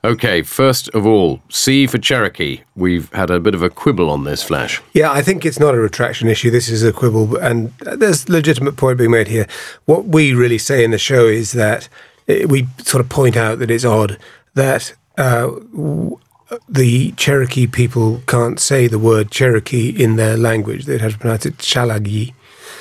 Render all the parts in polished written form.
Okay, first of all, C for Cherokee. We've had a bit of a quibble on this, Flash. Yeah, I think it's not a retraction issue. This is a quibble, and there's a legitimate point being made here. What we really say in the show is that we sort of point out that it's odd that the Cherokee people can't say the word Cherokee in their language. They'd have to pronounce it Chalagi.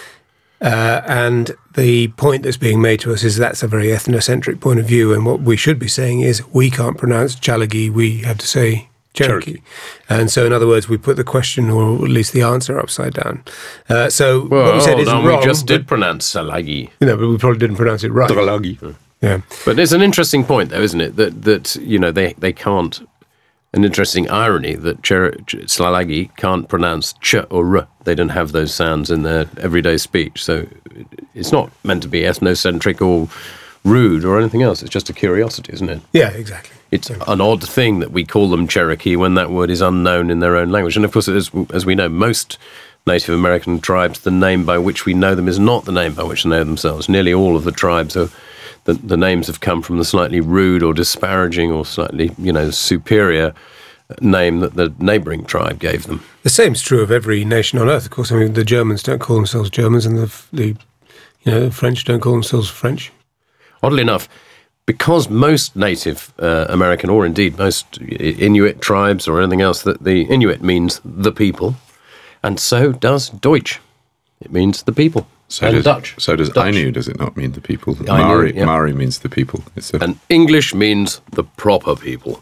And the point that's being made to us is that's a very ethnocentric point of view, and what we should be saying is we can't pronounce Chalagi, we have to say Cherokee. And so, in other words, we put the question, or at least the answer, upside down. So what we said is wrong. We just did pronounce Salagi. But we probably didn't pronounce it right. Salagi. Yeah. But there's an interesting point, though, isn't it? That you know, they can't... An interesting irony that Slalagi can't pronounce ch or r. They don't have those sounds in their everyday speech. So it's not meant to be ethnocentric or rude or anything else. It's just a curiosity, isn't it? Yeah, exactly. It's an odd thing that we call them Cherokee when that word is unknown in their own language. And of course, as we know, most Native American tribes, the name by which we know them is not the name by which they know themselves. Nearly all of the tribes are... The names have come from the slightly rude or disparaging or slightly, superior name that the neighbouring tribe gave them. The same is true of every nation on earth, of course. I mean, the Germans don't call themselves Germans, and the French don't call themselves French. Oddly enough, because most Native American, or indeed most Inuit tribes or anything else, that the Inuit means the people, and so does Deutsch. It means the people. Dutch. So does Dutch. Ainu, does it not mean the people? Ainu, yeah. Maori means the people. And English means the proper people.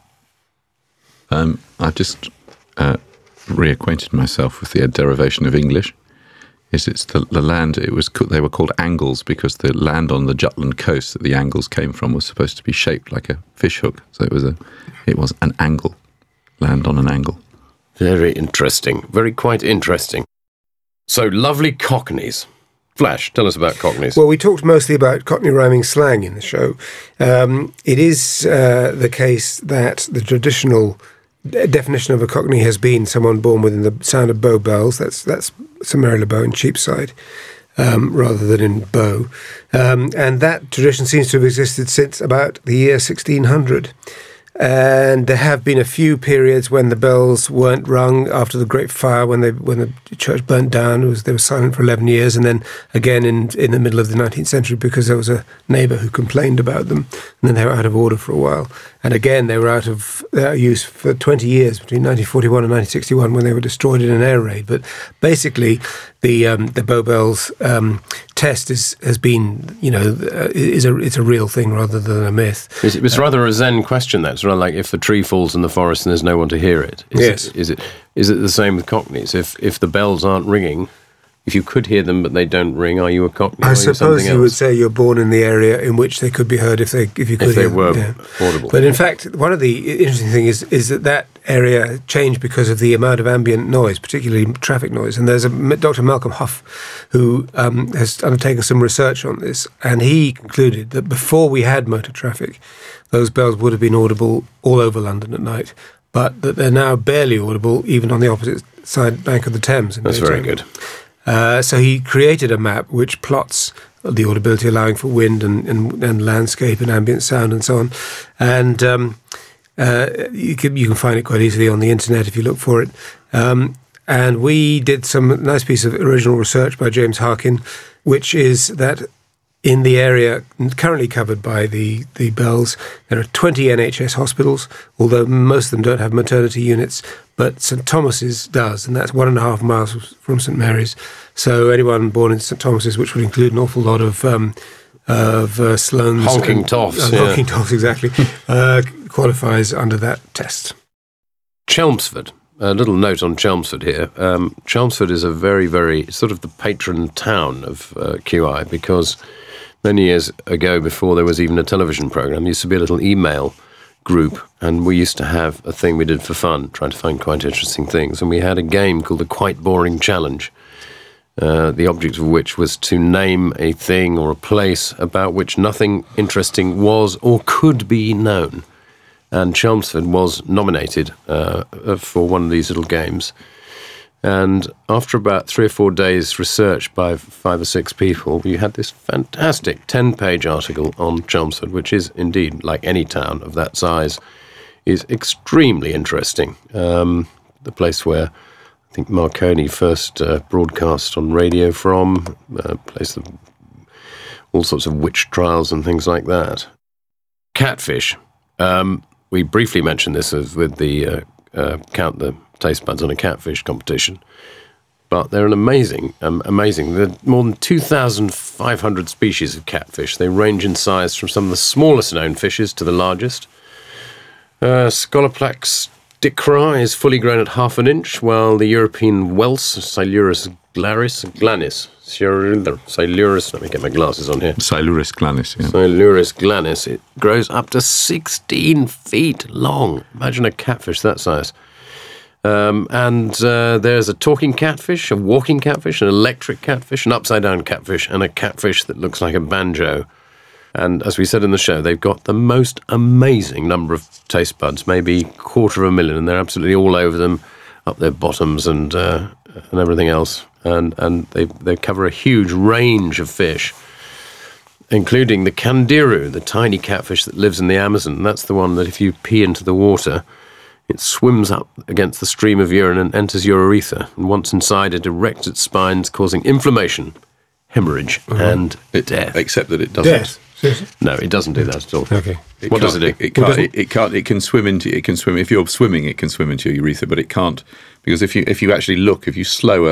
I've just reacquainted myself with the derivation of English. It's the land. They were called Angles because the land on the Jutland coast that the Angles came from was supposed to be shaped like a fish hook. So it was an angle, land on an angle. Very interesting. Quite interesting. So lovely Cockneys. Flash, tell us about Cockneys. Well, we talked mostly about Cockney rhyming slang in the show. It is the case that the traditional definition of a Cockney has been someone born within the sound of Bow Bells. That's St Mary le Bow in Cheapside, rather than in Bow. And that tradition seems to have existed since about the year 1600. And there have been a few periods when the bells weren't rung after the Great Fire, when the church burnt down. They were silent for 11 years, and then again in the middle of the 19th century because there was a neighbour who complained about them, and then they were out of order for a while. And again, they were out of use for 20 years, between 1941 and 1961, when they were destroyed in an air raid. But basically, the Bow Bells test has been, it's a real thing rather than a myth. It's rather a Zen question, that. It's rather like if the tree falls in the forest and there's no one to hear it. Is it the same with Cockneys? If the bells aren't ringing, if you could hear them but they don't ring, are you a Cockney? I suppose you would say you're born in the area in which they could be heard if you could hear them. If they were audible. But in fact, one of the interesting things is that area changed because of the amount of ambient noise, particularly traffic noise. And there's Dr. Malcolm Huff who has undertaken some research on this, and he concluded that before we had motor traffic, those bells would have been audible all over London at night, but that they're now barely audible even on the opposite side bank of the Thames. That's very good. So he created a map which plots the audibility, allowing for wind and landscape and ambient sound and so on. And you can find it quite easily on the internet if you look for it. And we did some nice piece of original research by James Harkin, which is that in the area currently covered by the bells, there are 20 NHS hospitals, although most of them don't have maternity units, but St Thomas's does, and that's 1.5 miles from St Mary's. So anyone born in St Thomas's, which would include an awful lot of Sloane's... Honking toffs. Honking toffs, exactly, qualifies under that test. Chelmsford. A little note on Chelmsford here. Chelmsford is a very, very sort of the patron town of QI, because many years ago, before there was even a television programme, there used to be a little email group, and we used to have a thing we did for fun, trying to find quite interesting things, and we had a game called the Quite Boring Challenge, the object of which was to name a thing or a place about which nothing interesting was or could be known. And Chelmsford was nominated for one of these little games. And after about 3 or 4 days research by 5 or 6 people, we had this fantastic 10-page article on Chelmsford, which is indeed, like any town of that size is extremely interesting. The place where I think Marconi first broadcast on radio from, place of all sorts of witch trials and things like that. Catfish. We briefly mentioned this with the count the taste buds on a catfish competition. But they're an amazing. There are more than 2,500 species of catfish. They range in size from some of the smallest known fishes to the largest. Scoloplax dicra is fully grown at 1/2 inch, while the European welse, Silurus glanis, let me get my glasses on here. Silurus glanis, yeah. Silurus glanis, it grows up to 16 feet long. Imagine a catfish that size. There's a talking catfish, a walking catfish, an electric catfish, an upside-down catfish, and a catfish that looks like a banjo. And as we said in the show, they've got the most amazing number of taste buds, maybe 250,000, and they're absolutely all over them, up their bottoms and everything else. And they cover a huge range of fish, including the candiru, the tiny catfish that lives in the Amazon. That's the one that if you pee into the water, it swims up against the stream of urine and enters your urethra. And once inside, it erects its spines, causing inflammation, hemorrhage, and death. Except that it doesn't. Death. Seriously? No, it doesn't do that at all. Okay. What does it do? It can't. It can swim into. It can swim if you're swimming. It can swim into your urethra, but it can't because if you actually look, if you slow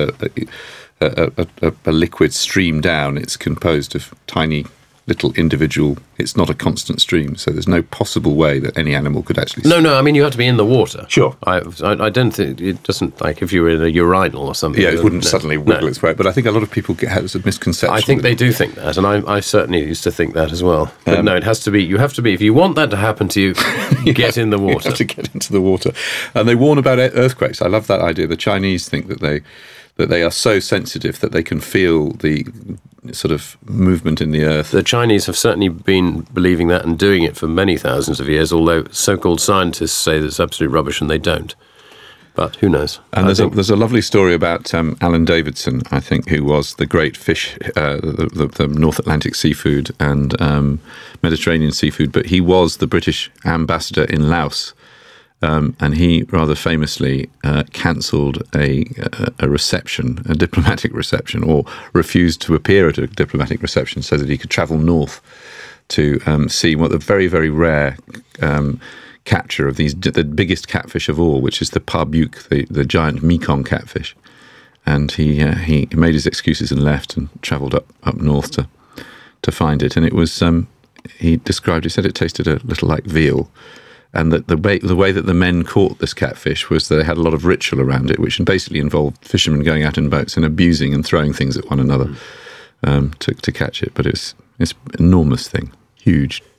a liquid stream down, it's composed of tiny little individual. It's not a constant stream, so there's no possible way that any animal could actually. No. I mean, you have to be in the water. Sure. I don't think it doesn't, like if you were in a urinal or something. Yeah, it wouldn't suddenly wiggle its way. But I think a lot of people have a misconception. I think they do think that, and I certainly used to think that as well. But no, it has to be. You have to be. If you want that to happen to you, get in the water. You have to get into the water, and they warn about earthquakes. I love that idea. The Chinese think that they are so sensitive that they can feel the sort of movement in the earth. The Chinese have certainly been believing that and doing it for many thousands of years, although so-called scientists say that's absolute rubbish and they don't. But who knows? And there's a lovely story about Alan Davidson, I think, who was the great fish, the North Atlantic seafood and Mediterranean seafood, but he was the British ambassador in Laos. And he rather famously cancelled a reception, a diplomatic reception, or refused to appear at a diplomatic reception so that he could travel north to see what the very, very rare capture of the biggest catfish of all, which is the Parbuk, the giant Mekong catfish. And he made his excuses and left and travelled up north to find it. And it was, he said it tasted a little like veal. And that the way that the men caught this catfish was that they had a lot of ritual around it, which basically involved fishermen going out in boats and abusing and throwing things at one another to catch it. But it's an enormous thing, huge.